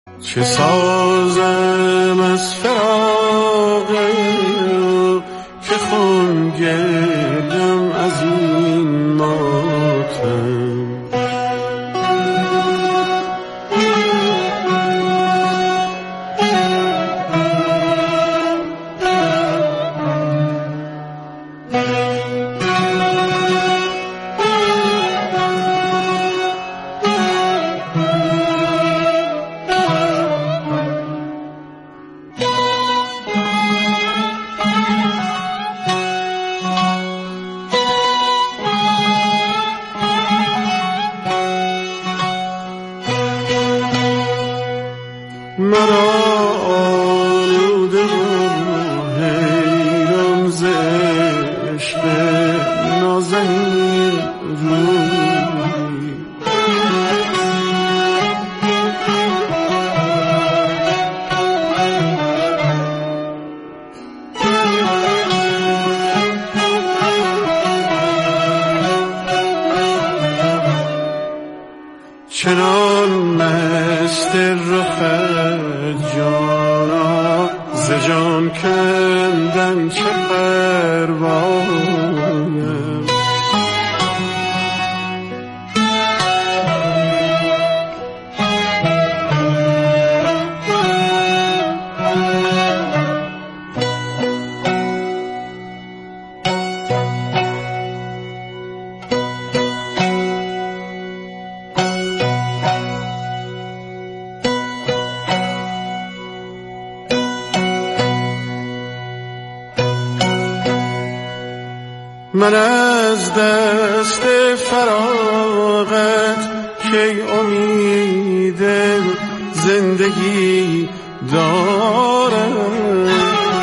چه سازم از فراق که خون گردم از این ماتم. مرا آلوده و حیران ز عشق نازنین روی، چنان مست رخت جانا ز جان کندن چه پروایم. من از دست فراغت کی امید زندگی دارم.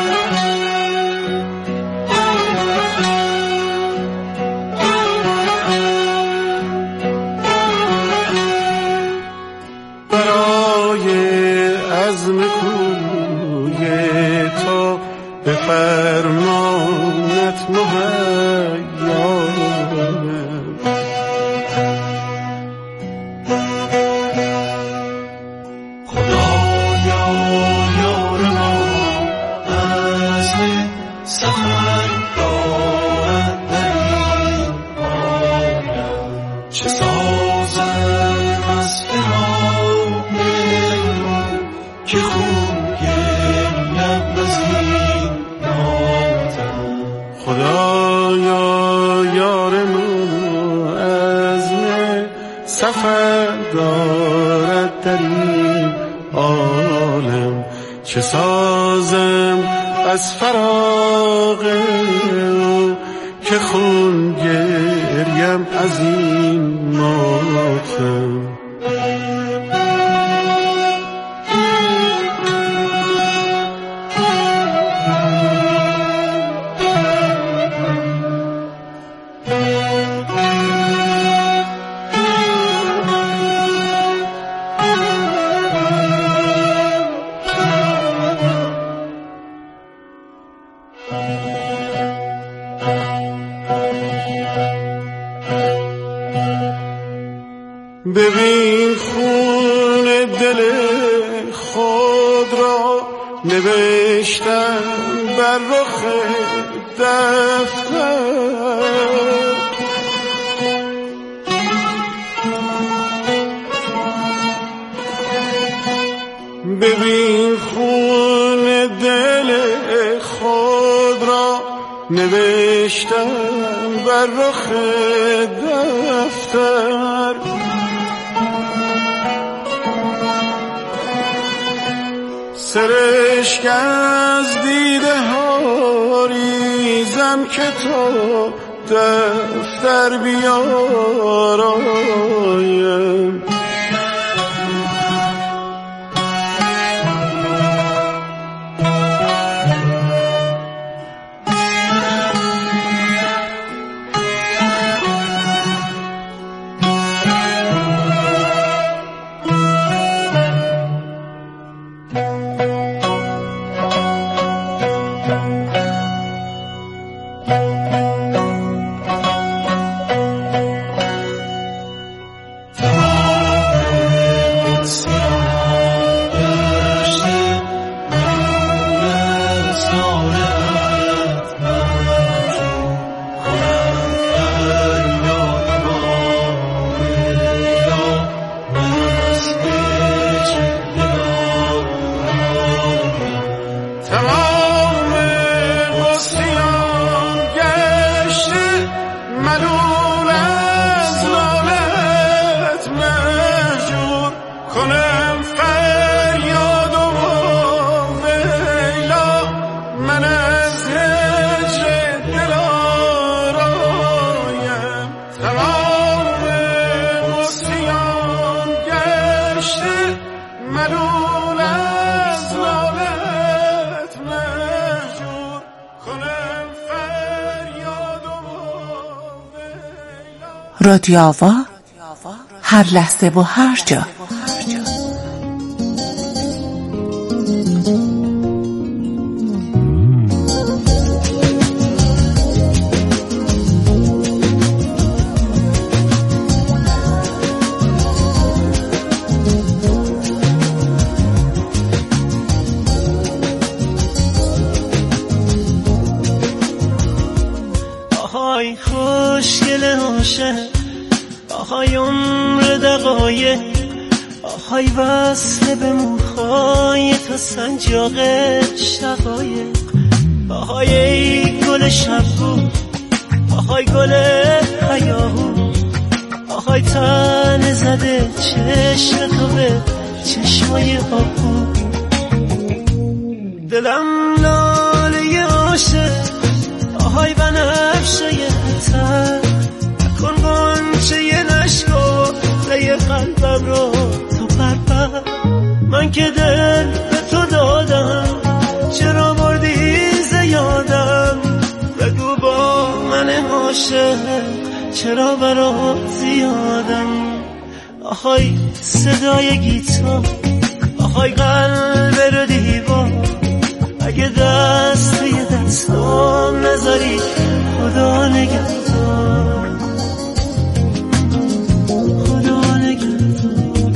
برای عزم کوی تو به فرمانت مهیام. خدایا یار ما عزم سفر دارد در این عالم. چه سازم از فراق که خون گریم از این ماتم. خدایا یار ما عزم سفر دارد در این عالم. چه سازم از فراق که خون گریم از این ماتم. ببین خون دل خود را نوشتم بر رخ دفتر. ببین خون دل خود را نوشتم بر رخ دفتر. سرشک از دیده ها ریزم که تو دفتر بیارایم. بلبل از نالت مهجور کنم فریاد و رادیو آوا، هر لحظه و هر جا. آهای خوشگل عاشق، آهای عمر دقایق، آهای وصل به موهای تو سنجاق شقایق، آهای ای گل شبگو، آهای گل هیاهو، آهای تن زده چشم تو به چشمای آبو. دلم لاله عاشق، آهای بنفشه تر، نکن غنچه نشکفته قلبم رو تو پرپر. من که دل به تو دادم، چرا بردی زیادم؟ بگو با من عاشق، چرا برات زیادم؟ آهای صدای گیتار، آهای قلب رو دیوار، اگه دست توی دستام نذاری خدا نگهدار، خدا نگهدار.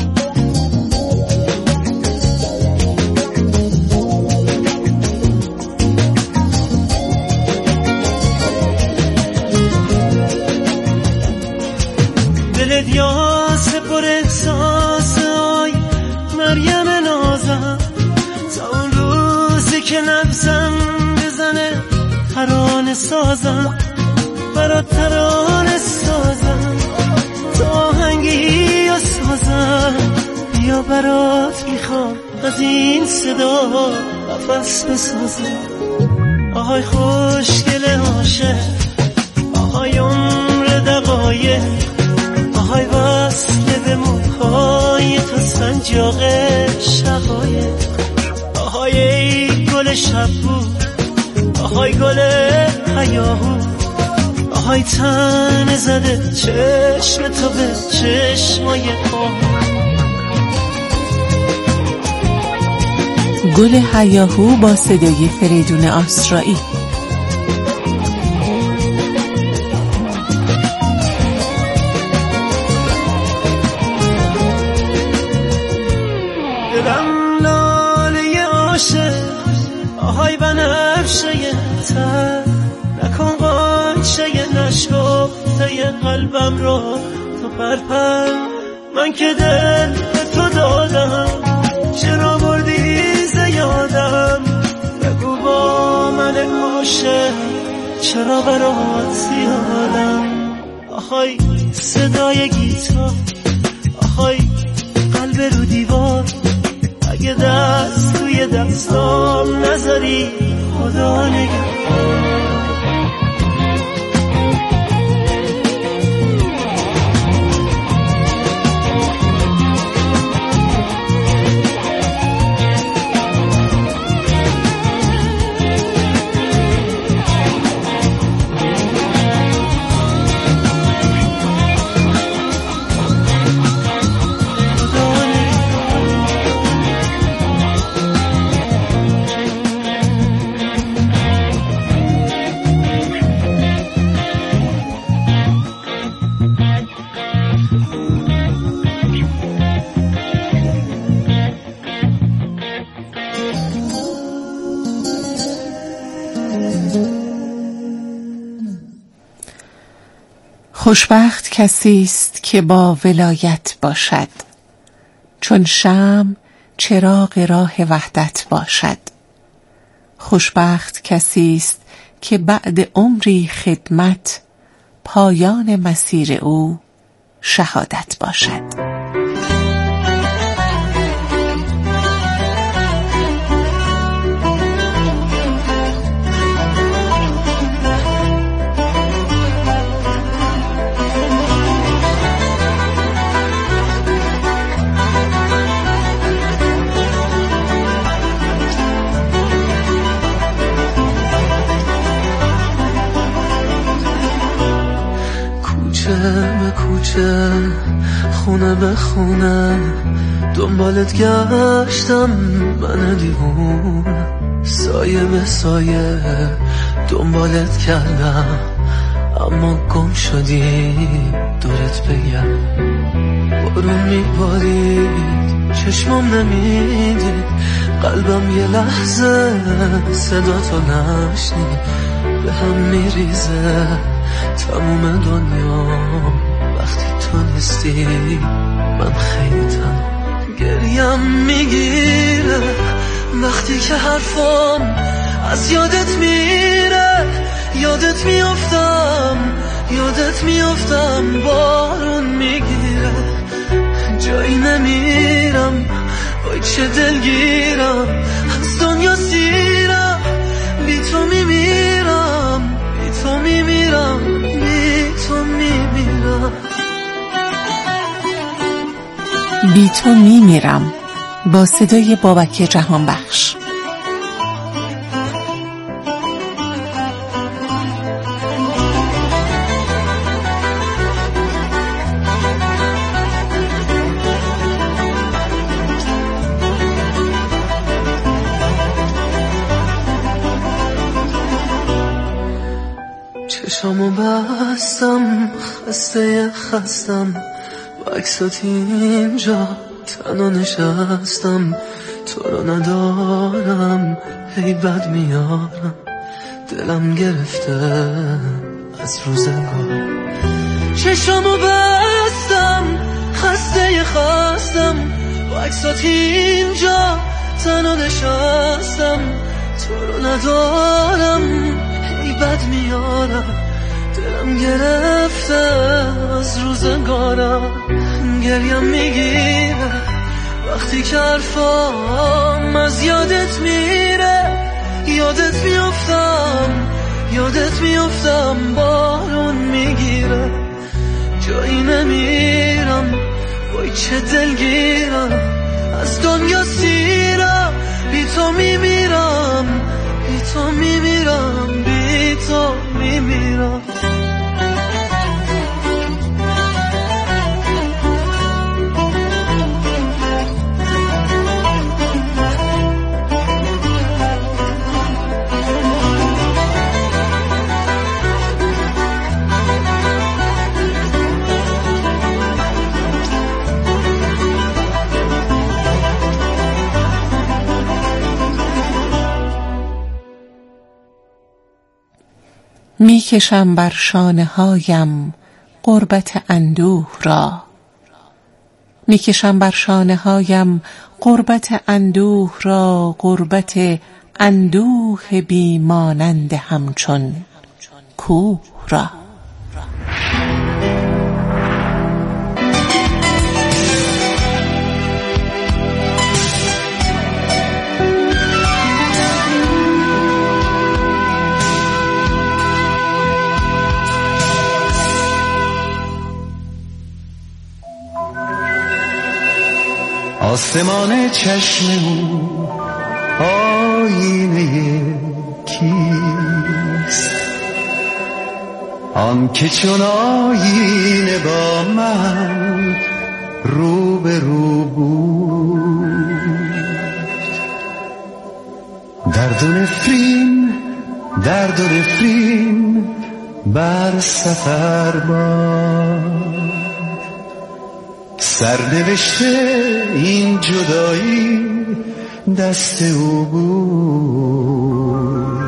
دلت یاسه پر احساس، آی مریم نازم، تا اون روزی که نفسم بزنه ترانه سازم، برات ترانه سازم، تو آهنگی و سازم. بیا برات میخوام از این صدا نفس بسازم. آهای خوشگل عاشق، آهای عمر دقایق، آهای وصل به موهای تو سنجاق شقایق، آهای ای گل شبگو، آهای گل هیاهو، آهای تن زده چشم تو به چشمای آهو. گل هیاهو با صدای فریدون آسرایی. دلم لاله عاشق، آهای بنفشه تر، نکن غنچه نشکفته قلبم رو تو پرپر. من که دل به تو دادم، چرا بردی زیادم؟ بگو با من عاشق، چرا برات زیادم؟ آهای صدای گیتار، آهای قلب رو دیوار، اگه دست توی دستام نذاری خدا نگهدار. خوشبخت کسی است که با ولایت باشد، چون شمع چراغ راه وحدت باشد. خوشبخت کسی است که بعد عمری خدمت، پایان مسیر او شهادت باشد. کوچه خونه به خونه دنبالت گشتم من دیوون، سایه به سایه دنبالت کردم اما گم شدی دورت بگم. بارون میبارید چشمم نمیدید، قلبم یه لحظه صدا تو نشنید. به هم میریزه تموم دنیا وقتی تو نیستی، من خیلی تنها. گریم میگیره وقتی که حرفم از یادت میره، یادت میافتم بارون میگیره، جایی نمیرم وای چه دلگیرم، از دنیا سیرم، بی تو میمیرم، بی تو میمیرم، بی تو میمیرم. بی تو میمیرم با صدای بابک جهانبخش. چشامو بستم خستم با عکسات اینجا تنها نشستم، تو رو ندارم هی بد میارم، دلم گرفته از روزگار. چشامو بستم خستم با عکسات اینجا تنها نشستم، تو رو ندارم هی بد میارم، دلم گرفته از روزگارم. گریم میگیره وقتی که حرفم از یادت میره، یادت میافتم بارون میگیره، جایی نمیرم وای چه دلگیرم، از دنیا سیرم، بی تو میمیرم، بی تو میمیرم، بی تو میمیرم. میکشم بر شانه هایم غربت اندوه را، میکشم بر شانه هایم غربت اندوه را، غربت اندوه بی مانند همچون کوه را. آسمان چشم او آینه کیست، آن که چون آینه با من رو به رو بود. درد و نفرین بر سفر باد، سرنوشته این جدایی دست او بود.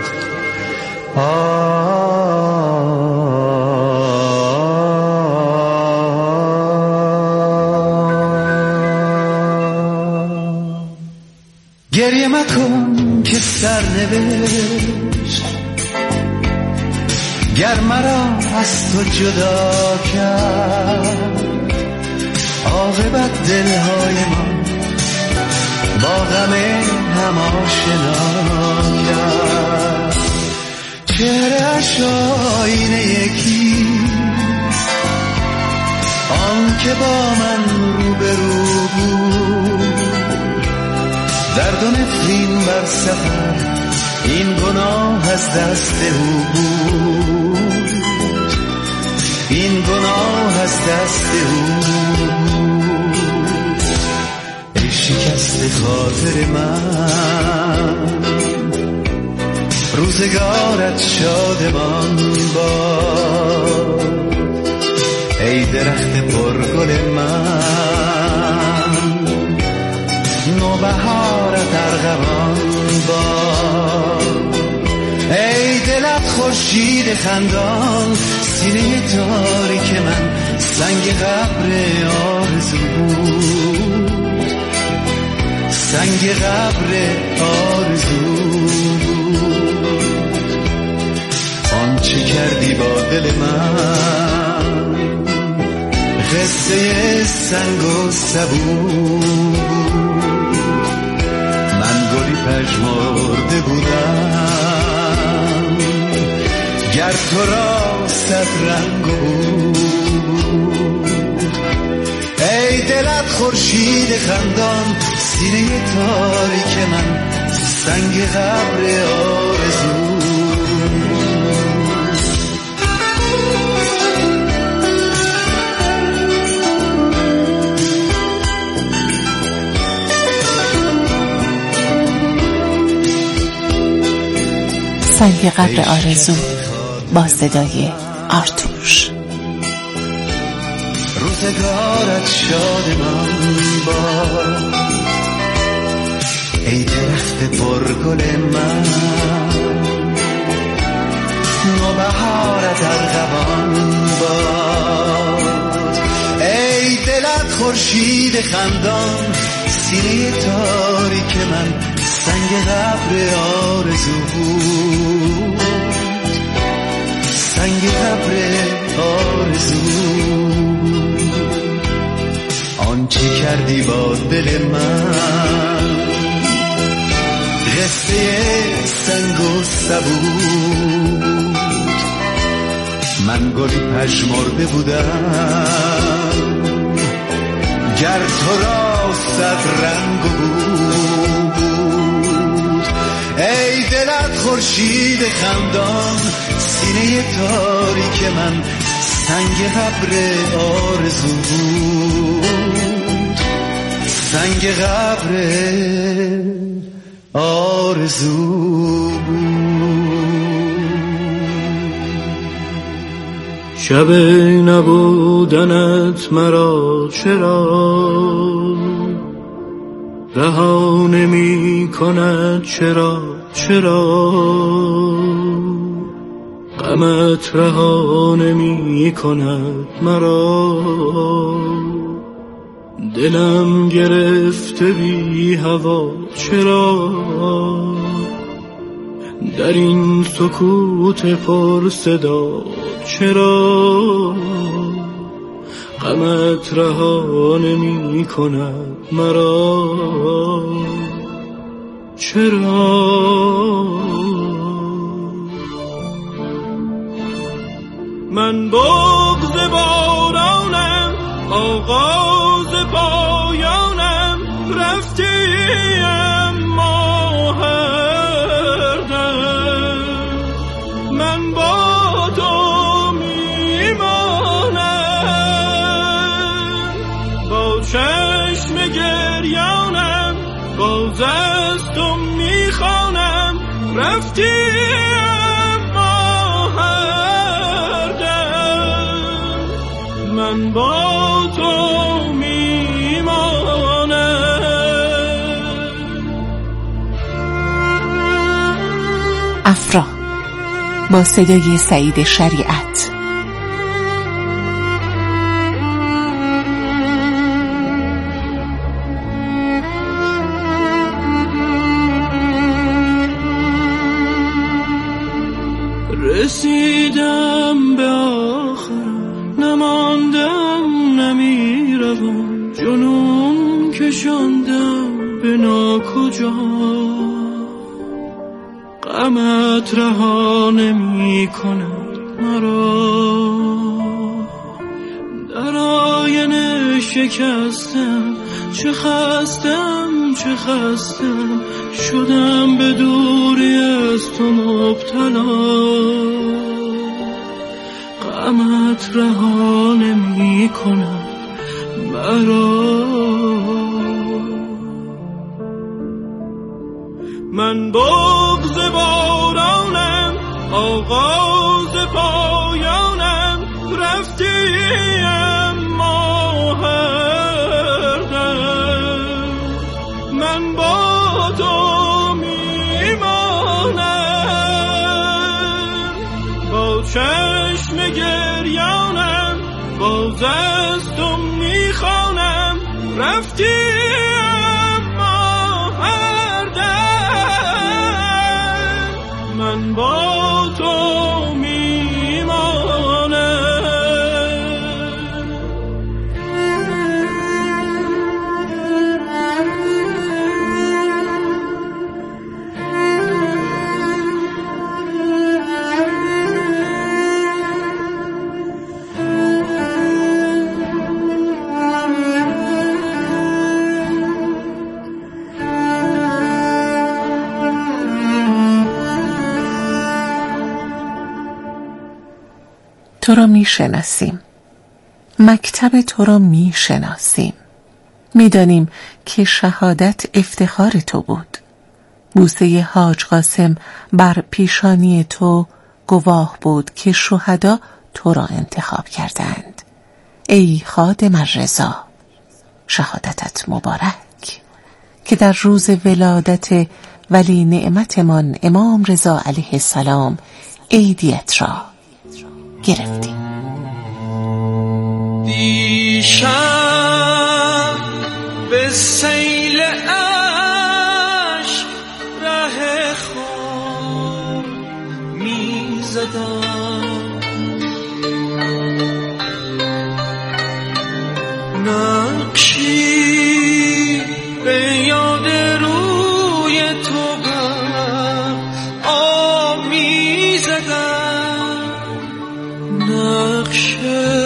گریه مکن که سرنوشت گر مرا از تو جدا کرد، عاقبت دلهای ما با غم هم آشنا کرد. چهره‌اش آینه یکیست، آن که با من روبرو بود. درد و نفرین بر سفر این گناه از دست او بود. این گناه از دست او. ای شکست خاطر من، روزگارت شادمان باد. ای درخت پرگل من، نوبهارت ارغوان باد. ای دلت خورشید خندان، سینه تاریک من سنگ قبر آرزو بود، سنگ قبر آرزو بود. آنچه کردی با دل من قصه سنگ و سبو. من گلی پژمرده بودم گر تو را صد رنگ بود. ای دلت خورشید خندان، سینه تاریک من سنگ قبر آرزو. سنگ قبر آرزو با صدای آرتوش. روزگارت شادمان باد. ای درخت پرگل من، نوبهارت ارغوان باد. ای دلت خورشید خندان، سینه تاریک من سنگ قبر آرزو بود، سنگ قبر آرزو. آنچه کردی با دل من قصه سنگ و سبو. من گلی پژمرده بودم گر تو را صد رنگ بود. ای دلت خورشید خندان، سینه تاریک من سنگ قبر آرزو بود، سنگ قبر آرزو بود. شب نبودنت مرا چرا رها نمی کند، چرا غمت رها نمی کند مرا. دلم گرفته بی هوا، چرا در این سکوت پر صدا، چرا غمت رها نمی کند مرا، چرا؟ من بغض بارانم، آغاز پایانم، رفتی اما هر دم من با تو میمانم. با چشم گریانم باز از تو میخوانم، رفتی من با تو میمانم. افرا با صدای سعید شریعت. رسیدم به آخرم، نماندم نمیروم، جنون کشاندم به ناکجا. غمت رها نمی کند مرا، در آینه شکستم، چه خستم شدم به دوری از تو مبتلا. غمت رها نمی کند مرا. من بغض بارانم، آغاز پایانم، رفتی اما هر دم من با تو میمانم. با چشم گریانم باز از تو میخوانم، رفتی من با تو میمانم. تو را می شناسیم، مکتب تو را می شناسیم، می دانیم که شهادت افتخار تو بود. بوسه حاج قاسم بر پیشانی تو گواه بود که شهدا تو را انتخاب کردند. ای خادم الرضا، شهادتت مبارک که در روز ولادت ولی نعمتمان امام رضا علیه السلام عیدیت را گرفتی. دیشب به سیل عشق ره خون می زدم، نقشی به یاد روی تو بر آب می زدم، نقش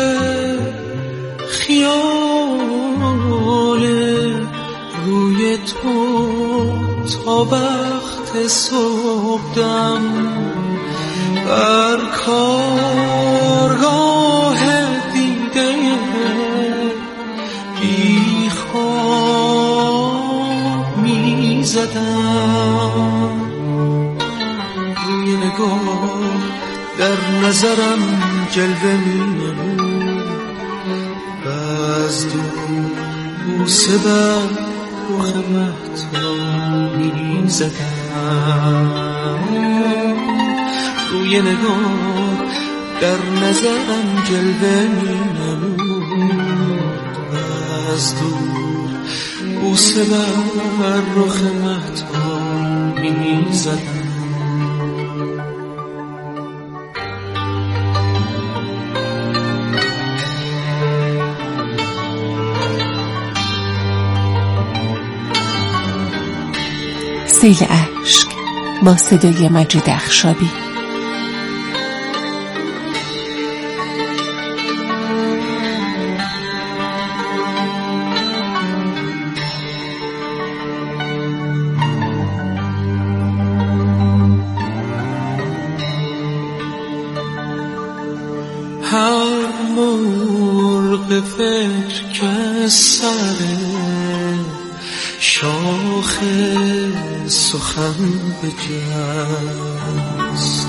خیال روی تو تا وقت صبحدم بر کارگاه دیده بی خواب می زدم. روی نگاه در نظرم جلوه می نمود و از دور بوسه بر رخ مهتاب می زدم. روی نگاه در نظرم جلوه می نمود و از دور بوسه بر رخ مهتاب می زدم. سیل اشک با صدای مجید اخشابی. هر مرغ فکر که سر شاخ سخن بجست،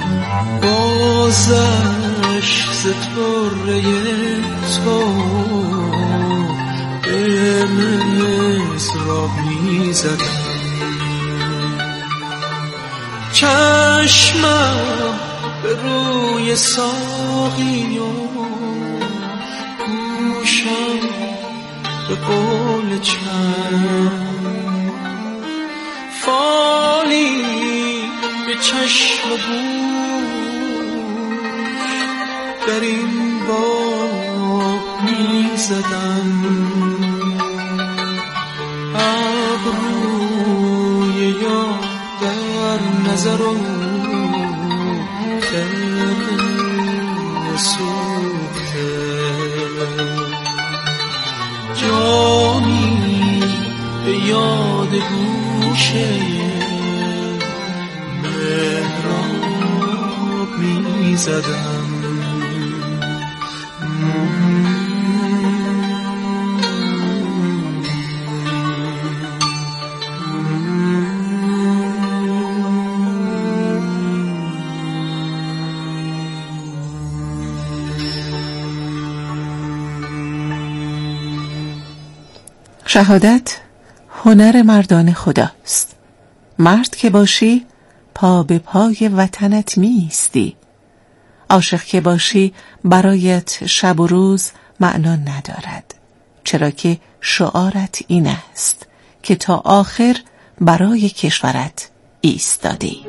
بازش ز طره تو به مضراب می زدم. چشمم به روی ساقی و گوشم به قول چند، فالی به چشم گوش در این باب می زدم. ابروی یاد در نظر و خرم سوخته، جامی به یاد گوشه محراب می زدم. شهادت هنر مردان خداست. مرد که باشی پا به پای وطنت میستی. عاشق که باشی برایت شب و روز معنا ندارد، چرا که شعارت این است که تا آخر برای کشورت ایستادی.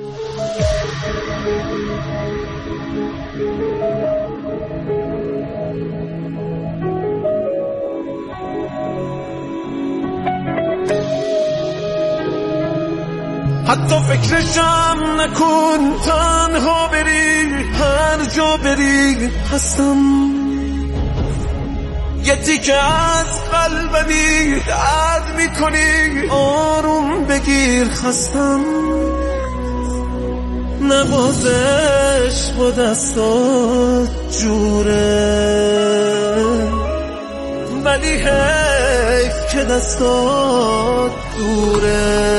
حتی فکرشم نکن، تنها بری هر جا بری هستم. یه تیکه از قلبمی درد میکنی، آروم بگیر خستم. نوازش با دستات جوره، ولی حیف که دستات دوره.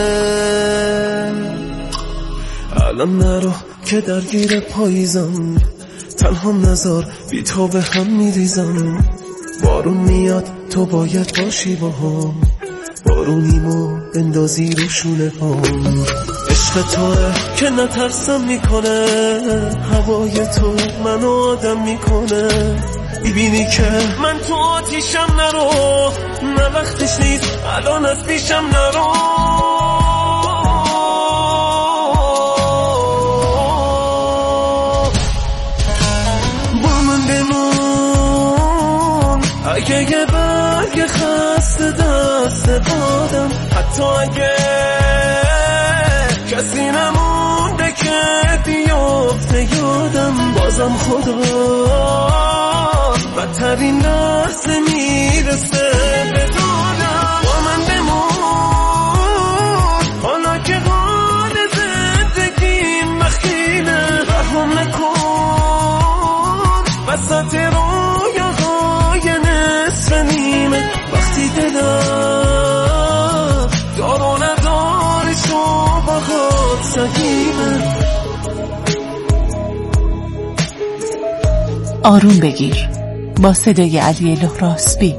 الان نرو که درگیر پاییزم، تنها نذار بی تو به هم میریزم. بارون میاد تو باید باشی با هم، بارونیمو بندازی رو شونه هم. عشق توه که نترسم میکنه، هوای تو منو آدم میکنه. میبینی که من تو آتیشم، نرو نه وقتش نیست الان از پیشم نرو. اگه یه برگ خسته دست بادم، حتی اگه کسی نمونده که بیافته یادم، بازم خدا بدترین لحظه میرسه به دادم. با من بمون حالا که حال زندگیم مخیله، رحم نکن وسط رویاهای نصف نیمه. وقتی دلم دار و ندارش و باهات سگیمه. آروم بگیر با صدای علی لهراسبی.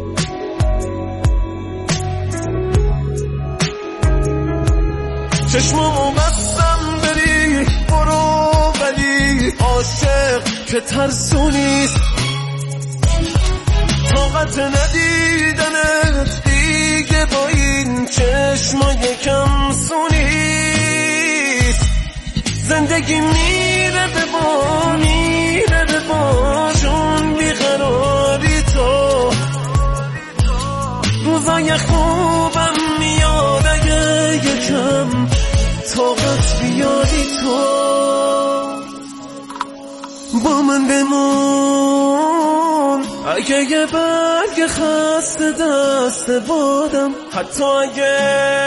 چشممو بستم بری برو، ولی عاشق که ترسونیست. طاقت ندیدنت دیگه با این چشمای کم سونیست. زندگی میره به با، میره به با، چون بیقراری تو. روزای خوبم میاد اگه یکم طاقت بیاری تو. با من بمون اگه یه برگ خسته دست بادم، حتی اگه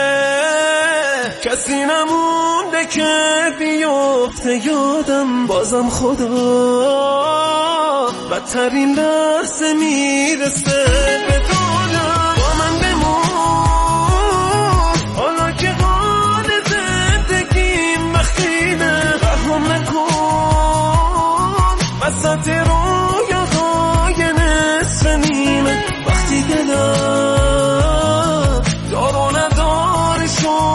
کسی نمونده که بیافته یادم، بازم خدا بدترین لحظه میرسه